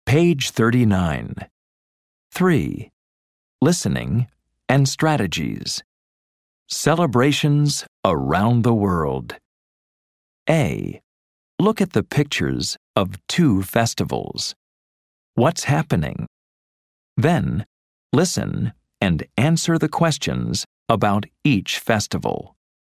Page 39. 3. Listening and strategies. Celebrations around the world. A. Look at the pictures of 2 festivals. What's happening? Then, listen and answer the questions about each festival.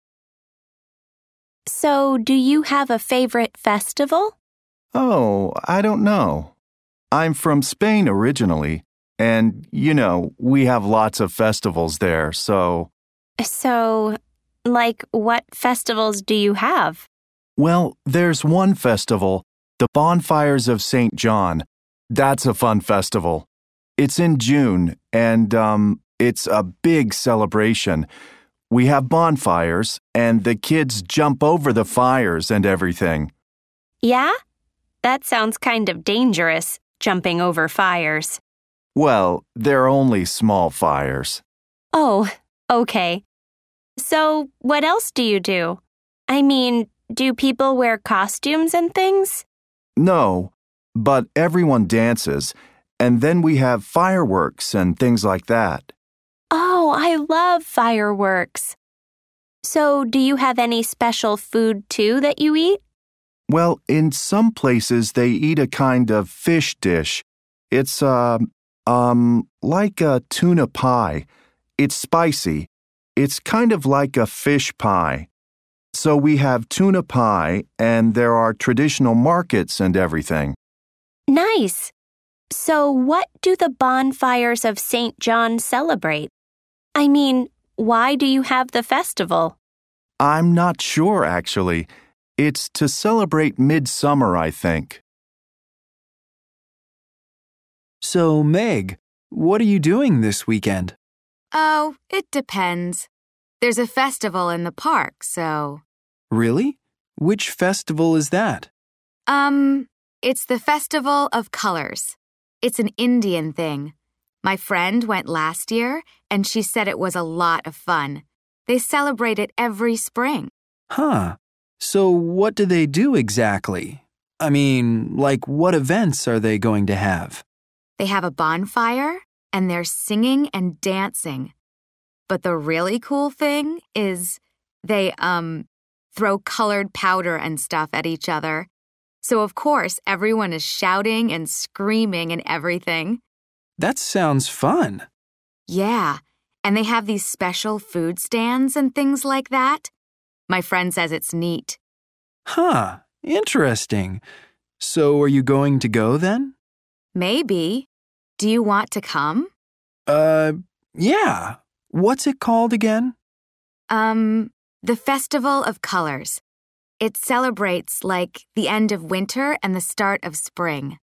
So, do you have a favorite festival? Oh, I don't know. I'm from Spain originally, and, we have lots of festivals there, so... So, what festivals do you have? Well, there's one festival, the Bonfires of St. John. That's a fun festival. It's in June, and, it's a big celebration. We have bonfires, and the kids jump over the fires and everything. Yeah? That sounds kind of dangerous, jumping over fires. Well, they're only small fires. Oh, okay. So, what else do you do? I mean, do people wear costumes and things? No, but everyone dances, and then we have fireworks and things like that. Oh, I love fireworks. So, do you have any special food too that you eat? Well, in some places they eat a kind of fish dish. It's, like a tuna pie. It's spicy. It's kind of like a fish pie. So we have tuna pie, and there are traditional markets and everything. Nice. So, what do the bonfires of St. John celebrate? I mean, why do you have the festival? I'm not sure, actually. It's to celebrate midsummer, I think. So, Meg, what are you doing this weekend? Oh, it depends. There's a festival in the park, so... Really? Which festival is that? It's the Festival of Colors. It's an Indian thing. My friend went last year, and she said it was a lot of fun. They celebrate it every spring. Huh. So what do they do exactly? I mean, what events are they going to have? They have a bonfire, and they're singing and dancing. But the really cool thing is they, throw colored powder and stuff at each other. So, of course, everyone is shouting and screaming and everything. That sounds fun. Yeah, and they have these special food stands and things like that. My friend says it's neat. Huh, interesting. So are you going to go then? Maybe. Do you want to come? Yeah. What's it called again? The Festival of Colors. It celebrates the end of winter and the start of spring.